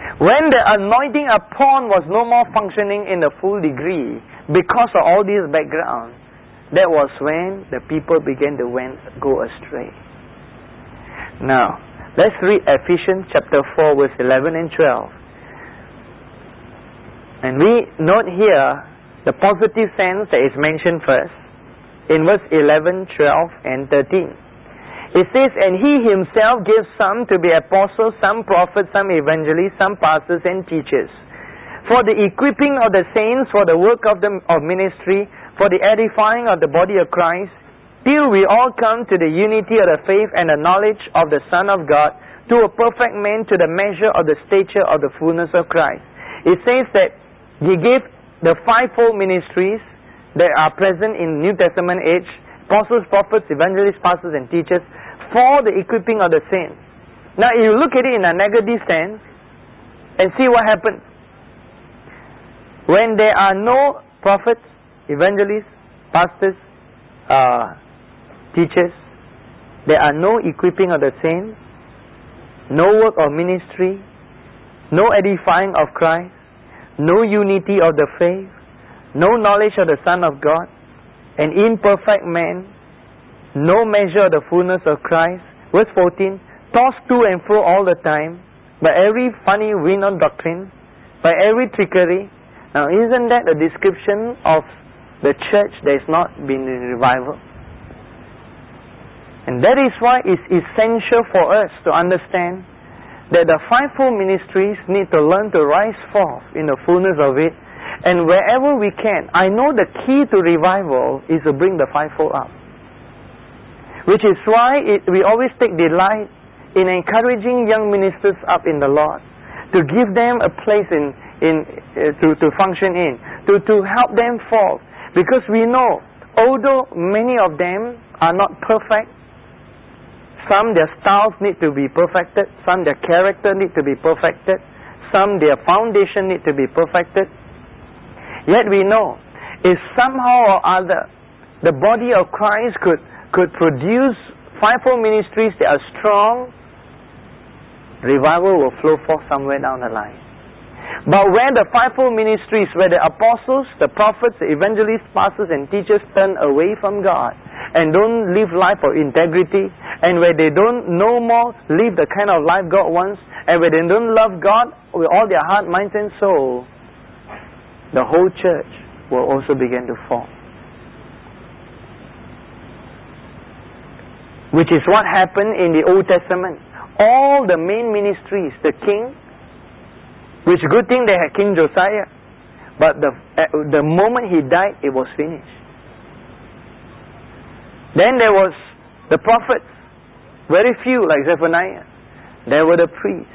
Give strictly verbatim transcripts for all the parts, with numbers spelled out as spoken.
When the anointing upon was no more functioning in the full degree because of all this background, that was when the people began to went, go astray. Now, let's read Ephesians chapter four, verse eleven and twelve. And we note here the positive sense that is mentioned first in verse eleven, twelve, and thirteen. It says, and he himself gave some to be apostles, some prophets, some evangelists, some pastors and teachers, for the equipping of the saints, for the work of the of ministry, for the edifying of the body of Christ, till we all come to the unity of the faith and the knowledge of the Son of God, to a perfect man, to the measure of the stature of the fullness of Christ. It says that he gave the fivefold ministries that are present in New Testament age, apostles, prophets, evangelists, pastors and teachers, for the equipping of the saints. Now you look at it in a negative sense and see what happens. When there are no prophets, evangelists, pastors, uh, teachers, there are no equipping of the saints, no work of ministry, no edifying of Christ, no unity of the faith, no knowledge of the Son of God, an imperfect man, no measure of the fullness of Christ. Verse fourteen, tossed to and fro all the time by every funny wind of doctrine, by every trickery. Now isn't that a description of the church that has not been in revival? And that is why it's essential for us to understand that the fivefold ministries need to learn to rise forth in the fullness of it. And wherever we can, I know the key to revival is to bring the fivefold up. Which is why it, we always take delight in encouraging young ministers up in the Lord, to give them a place in, in uh, to, to function in, to, to help them forth. Because we know, although many of them are not perfect, some their styles need to be perfected, some their character need to be perfected, some their foundation need to be perfected. Yet we know, if somehow or other the body of Christ could could produce fivefold ministries that are strong, revival will flow forth somewhere down the line. But where the fivefold ministries, where the apostles, the prophets, the evangelists, pastors and teachers turn away from God and don't live life of integrity, and where they don't no more live the kind of life God wants, and where they don't love God with all their heart, mind and soul, the whole church will also begin to fall. Which is what happened in the Old Testament. All the main ministries, the king, which good thing they had King Josiah, but the uh, the moment he died, it was finished. Then there was the prophets, very few like Zephaniah. There were the priests.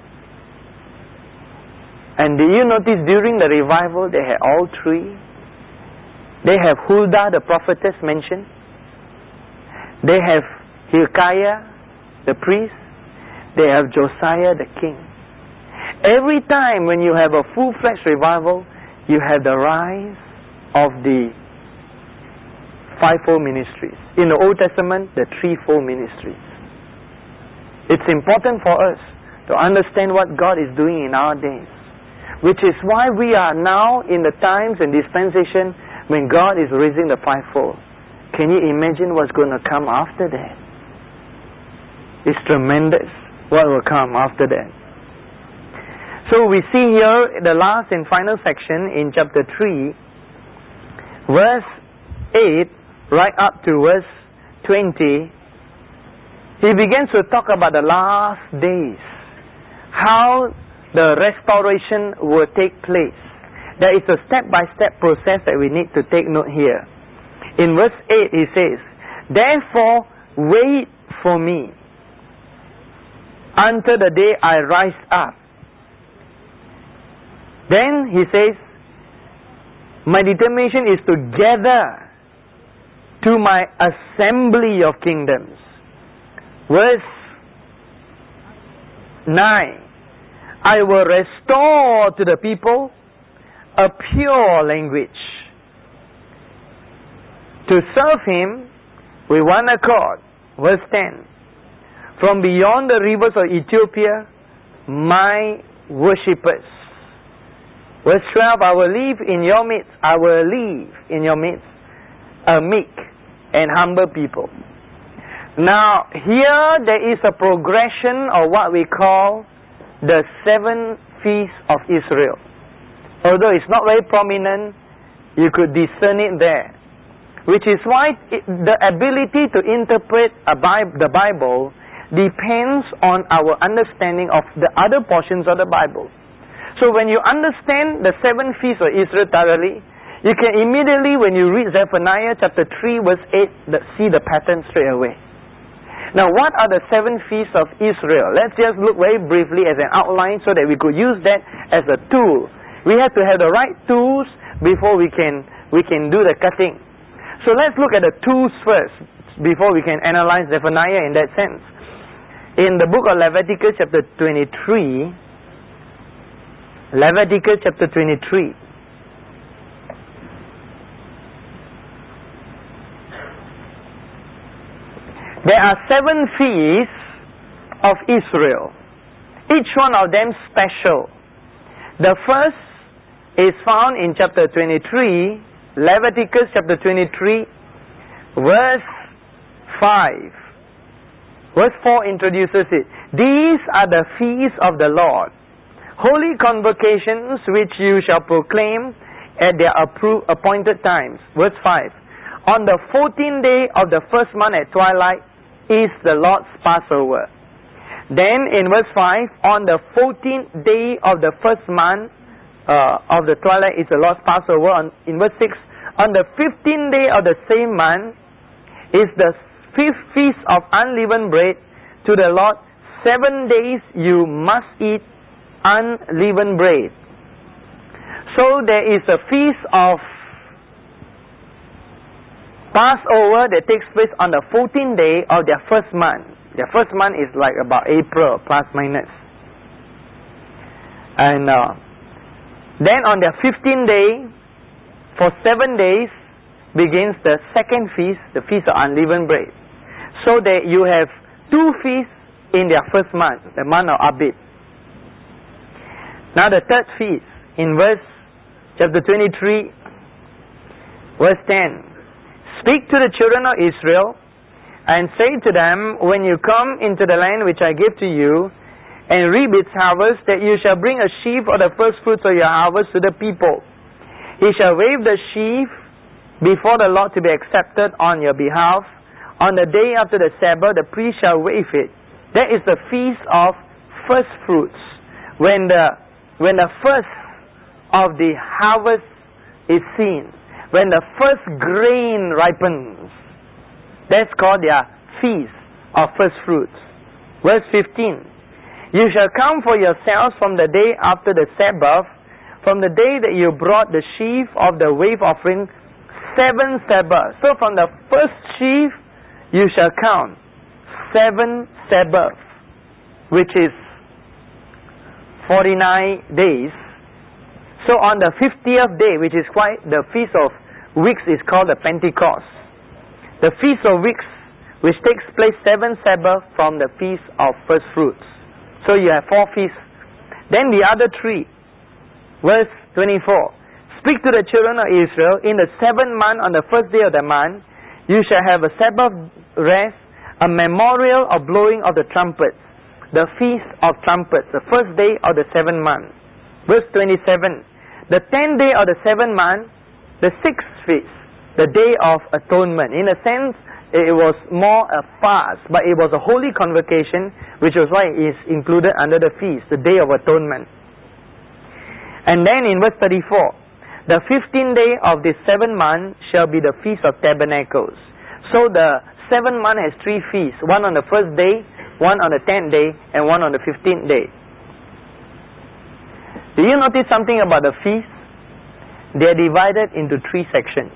And do you notice during the revival they had all three? They have Huldah the prophetess mentioned. They have Hilkiah the priest. They have Josiah the king. Every time when you have a full-fledged revival, you have the rise of the fivefold ministries. In the Old Testament, the threefold ministries. It's important for us to understand what God is doing in our days. Which is why we are now in the times and dispensation when God is raising the fivefold. Can you imagine what's going to come after that? It's tremendous what will come after that. So we see here the last and final section in chapter three, verse eight, right up to verse twenty. He begins to talk about the last days, how the restoration will take place. There is a step-by-step process that we need to take note here. In verse eight he says, therefore wait for me until the day I rise up. Then he says, my determination is to gather to my assembly of kingdoms. Verse nine, I will restore to the people a pure language, to serve him with one accord. Verse ten, from beyond the rivers of Ethiopia, my worshippers. Verse twelve, I will live in your midst, I will live in your midst, a meek and humble people. Now, here there is a progression of what we call the seven feasts of Israel. Although it's not very prominent, you could discern it there. Which is why it, the ability to interpret a Bi- the Bible depends on our understanding of the other portions of the Bible. So when you understand the seven feasts of Israel thoroughly, you can immediately, when you read Zephaniah chapter three verse eight, the, see the pattern straight away. Now, what are the seven feasts of Israel? Let's just look very briefly as an outline so that we could use that as a tool. We have to have the right tools before we can we can do the cutting. So let's look at the tools first before we can analyze Zephaniah in that sense. In the book of Leviticus chapter twenty-three, Leviticus chapter twenty-three, there are seven feasts of Israel, each one of them special. The first is found in chapter twenty-three, Leviticus chapter twenty-three, verse five. Verse four introduces it. These are the feasts of the Lord, holy convocations which you shall proclaim at their approved appointed times. Verse five. On the fourteenth day of the first month at twilight is the Lord's Passover. Then in verse five, on the fourteenth day of the first month uh, of the twilight is the Lord's Passover. On, in verse six, on the fifteenth day of the same month is the fifth feast of unleavened bread to the Lord. Seven days you must eat unleavened bread. So there is a feast of Passover that takes place on the fourteenth day of their first month. Their first month is like about April, plus minus. And uh, then on their fifteenth day, for seven days, begins the second feast, the Feast of Unleavened Bread. So that you have two feasts in their first month, the month of Abib. Now the third feast, in verse chapter twenty-three, verse ten. Speak to the children of Israel, and say to them, when you come into the land which I give to you, and reap its harvest, that you shall bring a sheaf of the first fruits of your harvest to the people. He shall wave the sheaf before the Lord to be accepted on your behalf. On the day after the Sabbath, the priest shall wave it. That is the feast of first fruits. When the when the first of the harvest is seen, when the first grain ripens, that's called their feast of first fruits. Verse fifteen. You shall come for yourselves from the day after the Sabbath, from the day that you brought the sheaf of the wave offering, seven Sabbaths. So from the first sheaf, you shall count seven Sabbaths, which is forty-nine days. So on the fiftieth day, which is quite the Feast of Weeks, is called the Pentecost. The Feast of Weeks, which takes place seven Sabbaths from the Feast of First Fruits. So you have four feasts. Then the other three, verse twenty-four. Speak to the children of Israel, in the seventh month, on the first day of the month, you shall have a Sabbath rest, a memorial of blowing of the trumpets, the Feast of Trumpets, the first day of the seventh month. Verse twenty-seven. The tenth day of the seventh month, the sixth feast, the Day of Atonement. In a sense, it was more a fast, but it was a holy convocation, which was why it is included under the feast, the Day of Atonement. And then in verse thirty-four, the fifteenth day of the seventh month shall be the Feast of Tabernacles. So the seventh month has three feasts, one on the first day, one on the tenth day, and one on the fifteenth day. Do you notice something about the feasts? They are divided into three sections.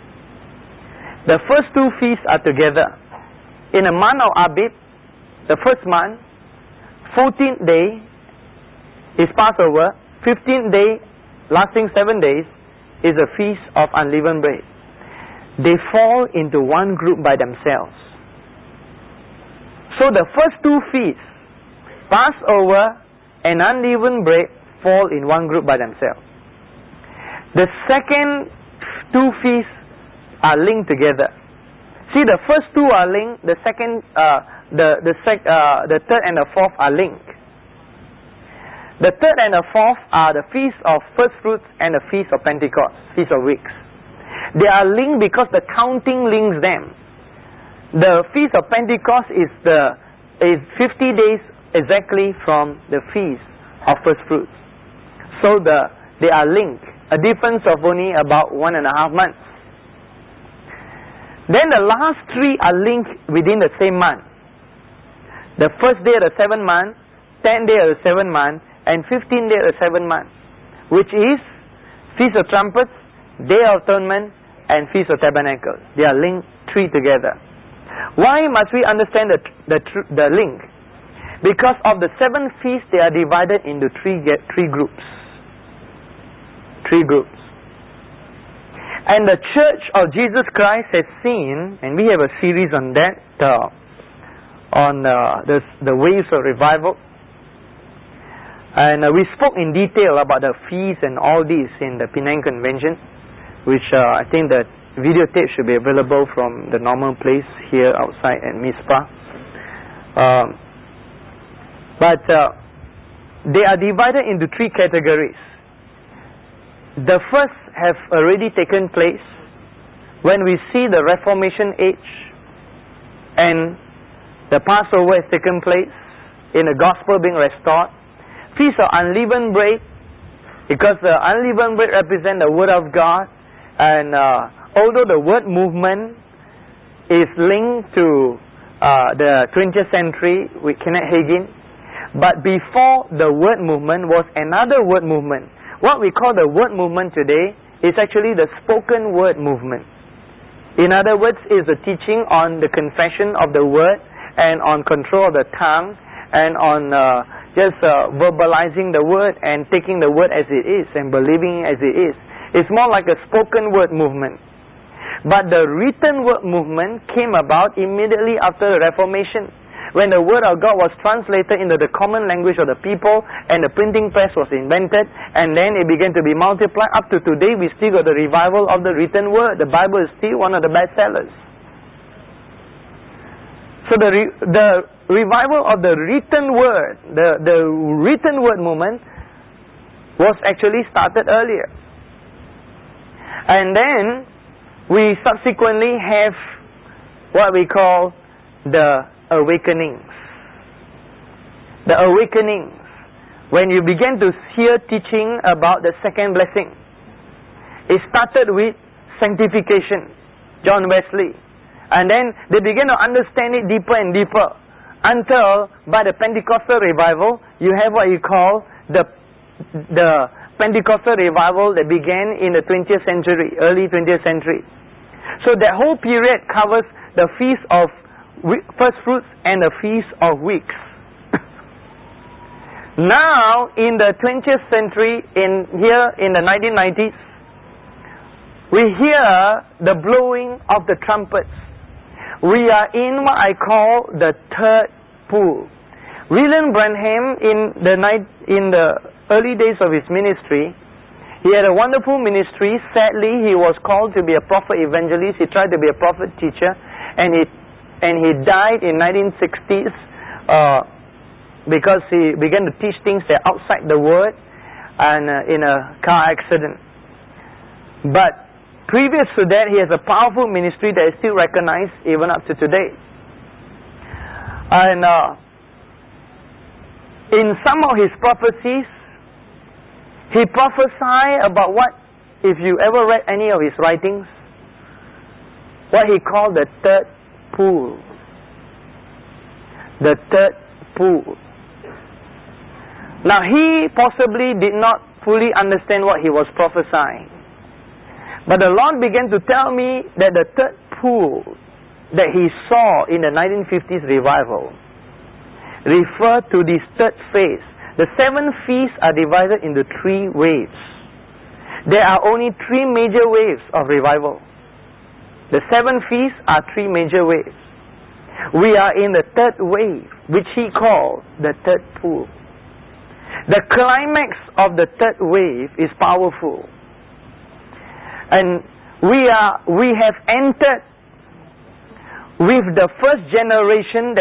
The first two feasts are together. In the month of Abib, the first month, fourteenth day is Passover, fifteenth day, lasting seven days, is a Feast of Unleavened Bread. They fall into one group by themselves. So the first two feasts, Passover and unleavened bread fall in one group by themselves. The second two feasts are linked together. See, the first two are linked. The second, uh, the the sec, uh, the third and the fourth are linked. The third and the fourth are the feast of first fruits and the feast of Pentecost, feast of weeks. They are linked because the counting links them. The feast of Pentecost is the is fifty days exactly from the feast of first fruits. So the they are linked. A difference of only about one and a half months. Then the last three are linked within the same month. The first day of the seventh month, tenth day of the seventh month, and fifteenth day of the seventh month, which is Feast of Trumpets, Day of Atonement, and Feast of Tabernacles. They are linked three together. Why must we understand the the, the link? Because of the seven feasts, they are divided into three three groups. Three groups. And the Church of Jesus Christ has seen, and we have a series on that, uh, on uh, the, the waves of revival. And uh, we spoke in detail about the feasts and all these in the Penang Convention, which uh, I think the videotape should be available from the normal place here outside at Mizpah. Um, but uh, they are divided into three categories. The first have already taken place when we see the Reformation age and the Passover has taken place in the gospel being restored. Feast of unleavened bread, because the unleavened bread represent the Word of God, and uh, although the word movement is linked to uh, the twentieth century with Kenneth Hagin, but before the word movement was another word movement. What we call the word movement today is actually the spoken word movement. In other words, is the teaching on the confession of the word and on control of the tongue and on uh, just uh, verbalizing the word and taking the word as it is and believing as it is. It's more like a spoken word movement. But the written word movement came about immediately after the Reformation, when the Word of God was translated into the common language of the people and the printing press was invented, and then it began to be multiplied. Up to today, we still got the revival of the written Word. The Bible is still one of the best sellers. So the re the revival of the written Word, the, the written Word movement was actually started earlier. And then we subsequently have what we call the awakenings. The awakenings. When you begin to hear teaching about the second blessing. It started with sanctification, John Wesley. And then they began to understand it deeper and deeper. Until by the Pentecostal revival, you have what you call the, the Pentecostal revival that began in the twentieth century, early twentieth century. So that whole period covers the feast of first fruits and the feast of weeks. Now, in the twentieth century, in here in the nineteen nineties, we hear the blowing of the trumpets. We are in what I call the third pool. William Branham, in the night, in the early days of his ministry, he had a wonderful ministry. Sadly, he was called to be a prophet evangelist. He tried to be a prophet teacher, and he And he died in nineteen sixties uh, because he began to teach things that are outside the Word and uh, in a car accident. But previous to that, he has a powerful ministry that is still recognized even up to today. And uh, in some of his prophecies, he prophesied about what, if you ever read any of his writings, what he called the third pool. The third pool. Now, he possibly did not fully understand what he was prophesying. But the Lord began to tell me that the third pool that he saw in the nineteen fifties revival referred to this third phase. The seven feasts are divided into three waves. There are only three major waves of revival. The seven feasts are three major waves. We are in the third wave, which he called the third pool. The climax of the third wave is powerful. And we are we have entered with the first generation